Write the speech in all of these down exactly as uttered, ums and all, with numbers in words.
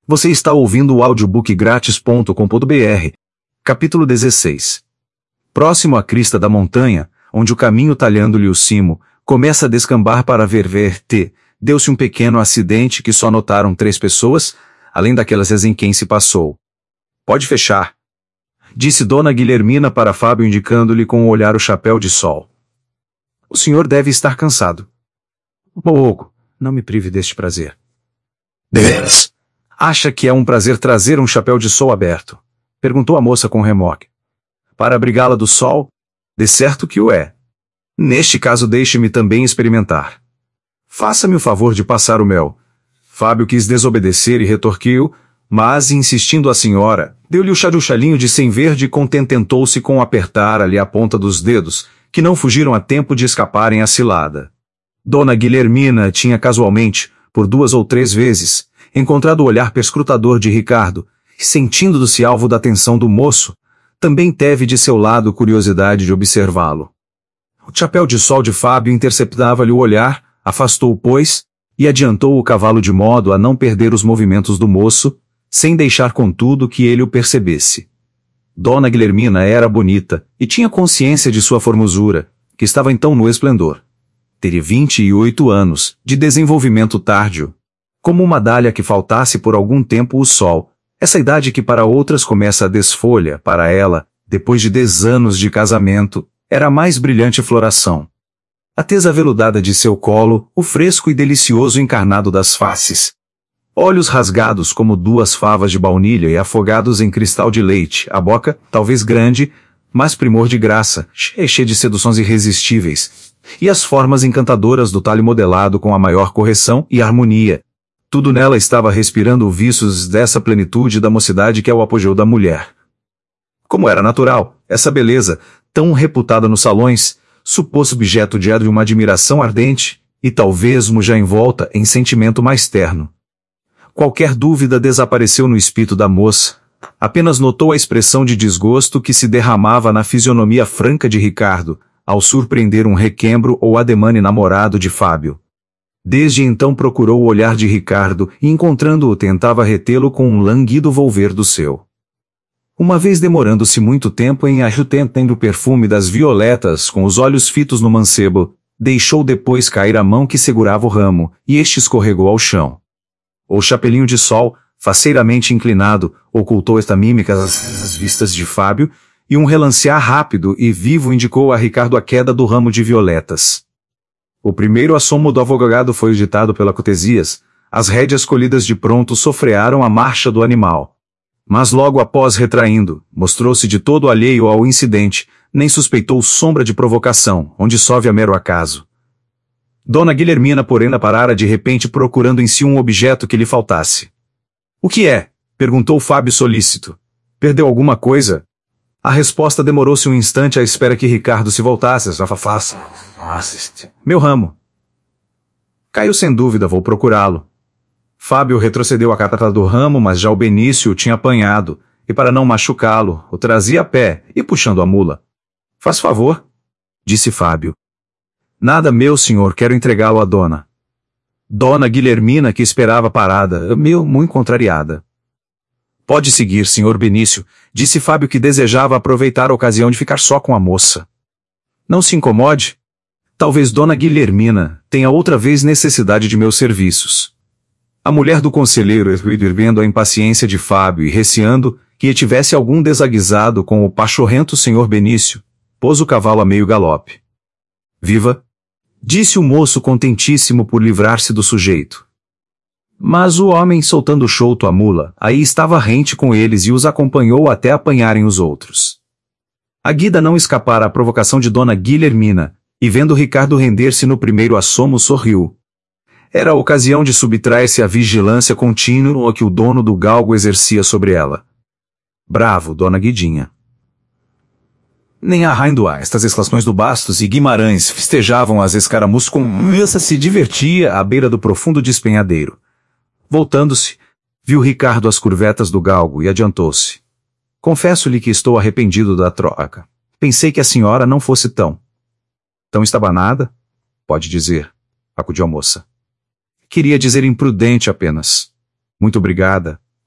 Você está ouvindo o audiobook grátis ponto com ponto br. Capítulo dezesseis. Próximo à crista da montanha, onde o caminho talhando-lhe o cimo, começa a descambar para Ververte, deu-se um pequeno acidente que só notaram três pessoas, além daquelas em quem se passou. Pode fechar, disse Dona Guilhermina para Fábio, indicando-lhe com o olhar o chapéu de sol. O senhor deve estar cansado. Pouco, não me prive deste prazer. Deveras? Acha que é um prazer trazer um chapéu de sol aberto? Perguntou a moça com remoque. Para abrigá-la do sol? De certo que o é. Neste caso deixe-me também experimentar. Faça-me o favor de passar o mel. Fábio quis desobedecer e retorquiu, mas, insistindo a senhora, deu-lhe o charuchalinho de sem verde e contentou-se com apertar-lhe a ponta dos dedos, que não fugiram a tempo de escaparem à cilada. Dona Guilhermina tinha casualmente, por duas ou três vezes, encontrado o olhar perscrutador de Ricardo, e sentindo-se alvo da atenção do moço, também teve de seu lado curiosidade de observá-lo. O chapéu de sol de Fábio interceptava-lhe o olhar, afastou-o, pois, e adiantou o cavalo de modo a não perder os movimentos do moço, sem deixar contudo que ele o percebesse. Dona Guilhermina era bonita, e tinha consciência de sua formosura, que estava então no esplendor. Teria vinte e oito anos, de desenvolvimento tardio. Como uma dália que faltasse por algum tempo o sol, essa idade que para outras começa a desfolha, para ela, depois de dez anos de casamento, era a mais brilhante floração. A tez aveludada de seu colo, o fresco e delicioso encarnado das faces. Olhos rasgados como duas favas de baunilha e afogados em cristal de leite, a boca, talvez grande, mas primor de graça, cheia de seduções irresistíveis, e as formas encantadoras do talhe modelado com a maior correção e harmonia. Tudo nela estava respirando vícios dessa plenitude da mocidade que é o apogeu da mulher. Como era natural, essa beleza, tão reputada nos salões, supôs objeto de uma admiração ardente, e talvez já envolta em sentimento mais terno. Qualquer dúvida desapareceu no espírito da moça, apenas notou a expressão de desgosto que se derramava na fisionomia franca de Ricardo, ao surpreender um requembro ou ademane namorado de Fábio. Desde então procurou o olhar de Ricardo e, encontrando-o, tentava retê-lo com um languido volver do seu. Uma vez, demorando-se muito tempo em ajustando o perfume das violetas com os olhos fitos no mancebo, deixou depois cair a mão que segurava o ramo, e este escorregou ao chão. O chapelinho de sol, faceiramente inclinado, ocultou esta mímica às vistas de Fábio, e um relancear rápido e vivo indicou a Ricardo a queda do ramo de violetas. O primeiro assomo do advogado foi ditado pela Cotesias, as rédeas colhidas de pronto sofrearam a marcha do animal. Mas logo após, retraindo, mostrou-se de todo alheio ao incidente, nem suspeitou sombra de provocação, onde só havia mero acaso. Dona Guilhermina, porém, parara de repente procurando em si um objeto que lhe faltasse. O que é? Perguntou Fábio solícito. Perdeu alguma coisa? A resposta demorou-se um instante à espera que Ricardo se voltasse. Meu ramo. Caiu sem dúvida, vou procurá-lo. Fábio retrocedeu a catata do ramo, mas já o Benício o tinha apanhado, e para não machucá-lo, o trazia a pé e puxando a mula. Faz favor, disse Fábio. Nada, meu senhor, quero entregá-lo à dona. Dona Guilhermina, que esperava parada, meu, muito contrariada. Pode seguir, senhor Benício, disse Fábio, que desejava aproveitar a ocasião de ficar só com a moça. Não se incomode. Talvez Dona Guilhermina tenha outra vez necessidade de meus serviços. A mulher do conselheiro, vendo a impaciência de Fábio e receando que tivesse algum desaguisado com o pachorrento senhor Benício, pôs o cavalo a meio galope. Viva! Disse o moço contentíssimo por livrar-se do sujeito. Mas o homem, soltando chouto a mula, aí estava rente com eles e os acompanhou até apanharem os outros. A guida não escapara à provocação de Dona Guilhermina, e vendo Ricardo render-se no primeiro assomo, sorriu. Era a ocasião de subtrair-se à vigilância contínua que o dono do galgo exercia sobre ela. Bravo, Dona Guidinha. Nem arraindo a estas exclamações do Bastos e Guimarães festejavam as escaramuças com essa se divertia à beira do profundo despenhadeiro. Voltando-se, viu Ricardo as curvetas do galgo e adiantou-se. Confesso-lhe que estou arrependido da troca. Pensei que a senhora não fosse tão... Tão estabanada? Pode dizer, acudiu a moça. Queria dizer imprudente apenas. Muito obrigada.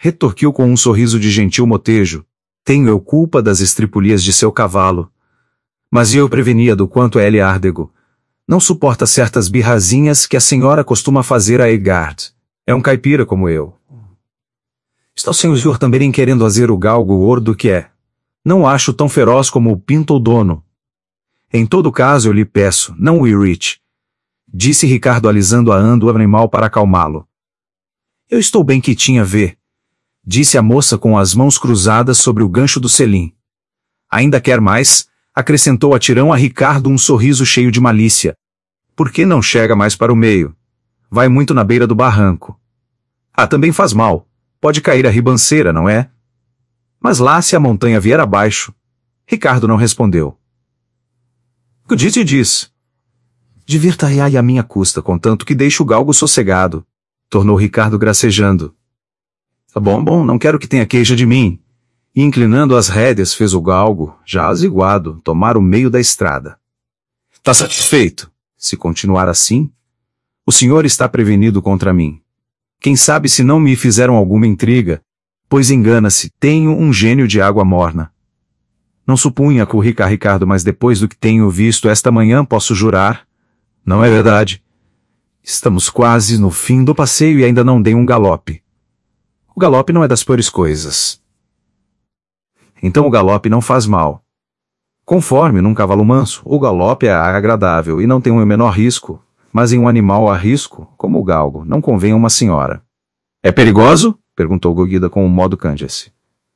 retorquiu com um sorriso de gentil motejo. Tenho eu culpa das estripulias de seu cavalo. Mas eu prevenia do quanto é ele árdego. Não suporta certas birrazinhas que a senhora costuma fazer a Egard. É um caipira como eu. Está o senhor também querendo fazer o galgo gordo que é. Não acho tão feroz como o pinto ou dono. Em todo caso eu lhe peço, não o irrite. Disse Ricardo alisando a ando o animal para acalmá-lo. Eu estou bem que tinha ver. Disse a moça com as mãos cruzadas sobre o gancho do selim. Ainda quer mais? Acrescentou a tirão a Ricardo um sorriso cheio de malícia. Por que não chega mais para o meio? Vai muito na beira do barranco. Ah, também faz mal. Pode cair a ribanceira, não é? Mas lá se a montanha vier abaixo. Ricardo não respondeu. O disse diz. Divirta-ai a minha custa, contanto que deixe o galgo sossegado. Tornou Ricardo gracejando. Tá bom, bom, não quero que tenha queixa de mim. E inclinando as rédeas fez o galgo, já aziguado, tomar o meio da estrada. Tá satisfeito? Se continuar assim? O senhor está prevenido contra mim. Quem sabe se não me fizeram alguma intriga, pois engana-se, tenho um gênio de água morna. Não supunha que o rica Ricardo, mas depois do que tenho visto esta manhã posso jurar. Não é verdade? Estamos quase no fim do passeio e ainda não dei um galope. O galope não é das piores coisas. Então o galope não faz mal. Conforme num cavalo manso, o galope é agradável e não tem o menor risco, mas em um animal a risco, como o galgo, não convém a uma senhora. É perigoso? Perguntou Gogida com um modo cândice.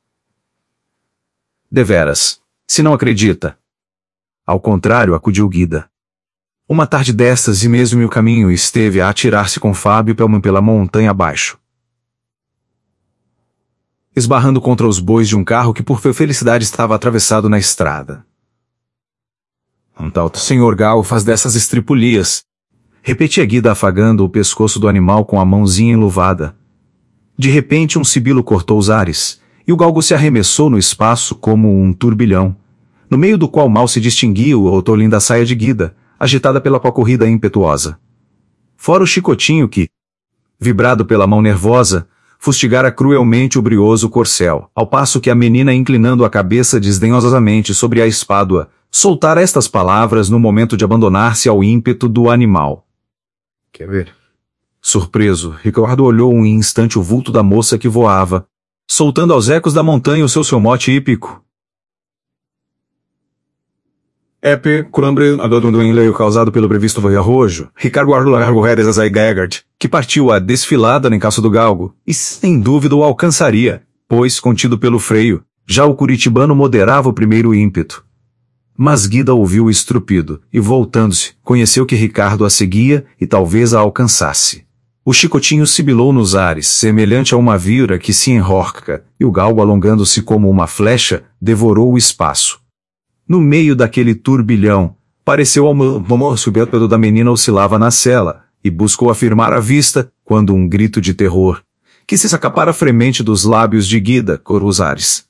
Deveras, se não acredita. Ao contrário, acudiu Guida. Uma tarde destas e mesmo o caminho esteve a atirar-se com Fábio pela montanha abaixo, esbarrando contra os bois de um carro que por felicidade estava atravessado na estrada. Um tal senhor Gal faz dessas estripulias, repetia Guida afagando o pescoço do animal com a mãozinha enluvada. De repente um sibilo cortou os ares, e o galgo se arremessou no espaço como um turbilhão, no meio do qual mal se distinguia o otolim da saia de Guida, agitada pela corrida impetuosa. Fora o chicotinho que, vibrado pela mão nervosa, fustigara cruelmente o brioso corcel, ao passo que a menina, inclinando a cabeça desdenhosamente sobre a espádua, soltara estas palavras no momento de abandonar-se ao ímpeto do animal. Quer ver? Surpreso, Ricardo olhou um instante o vulto da moça que voava, soltando aos ecos da montanha o seu somote hípico. Epe, curambre, adotando enleio causado pelo previsto arrojo, Ricardo largou redes a Egard, que partiu a desfilada no encaço do galgo, e sem dúvida o alcançaria, pois, contido pelo freio, já o curitibano moderava o primeiro ímpeto. Mas Guida ouviu o estrupido, e voltando-se, conheceu que Ricardo a seguia e talvez a alcançasse. O chicotinho sibilou nos ares, semelhante a uma vira que se enrosca, e o galgo, alongando-se como uma flecha, devorou o espaço. No meio daquele turbilhão, pareceu ao moço que o pelo da menina oscilava na cela, e buscou afirmar a vista, quando um grito de terror, que se sacapara fremente dos lábios de Guida, corou os ares.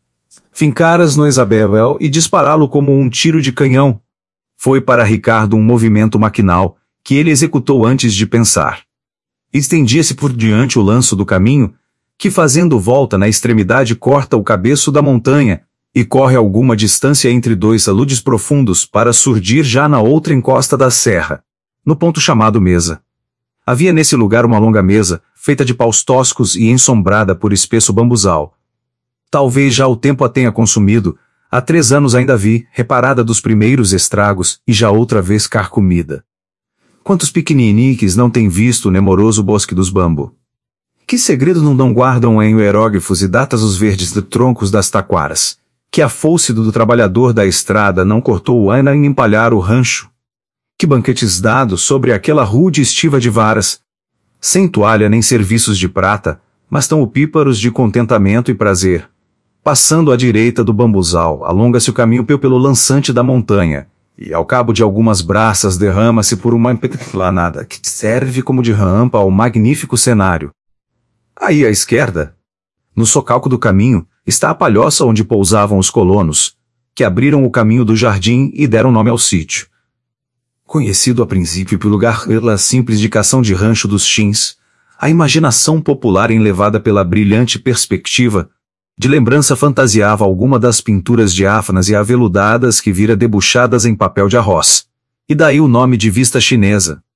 Fincaras no Isabel e dispará-lo como um tiro de canhão. Foi para Ricardo um movimento maquinal, que ele executou antes de pensar. Estendia-se por diante o lanço do caminho, que fazendo volta na extremidade corta o cabeço da montanha, e corre alguma distância entre dois aludes profundos para surgir já na outra encosta da serra, no ponto chamado Mesa. Havia nesse lugar uma longa mesa, feita de paus toscos e ensombrada por espesso bambuzal. Talvez já o tempo a tenha consumido, há três anos ainda vi, reparada dos primeiros estragos, e já outra vez carcomida. Quantos piqueniques não têm visto o nemoroso bosque dos bambu? Que segredo não dão guardam em hieróglifos e datas os verdes de troncos das taquaras? Que a fouce do trabalhador da estrada não cortou o ana em empalhar o rancho? Que banquetes dados sobre aquela rude estiva de varas, sem toalha nem serviços de prata, mas tão opíparos de contentamento e prazer. Passando à direita do bambuzal, alonga-se o caminho pelo lançante da montanha, e ao cabo de algumas braças derrama-se por uma emplanada que serve como de rampa ao magnífico cenário. Aí à esquerda, no socalco do caminho, está a palhoça onde pousavam os colonos, que abriram o caminho do jardim e deram nome ao sítio. Conhecido a princípio pelo lugar pela simples indicação de rancho dos Chins, A imaginação popular enlevada pela brilhante perspectiva, de lembrança fantasiava alguma das pinturas diáfanas e aveludadas que vira debuxadas em papel de arroz. E daí o nome de vista chinesa.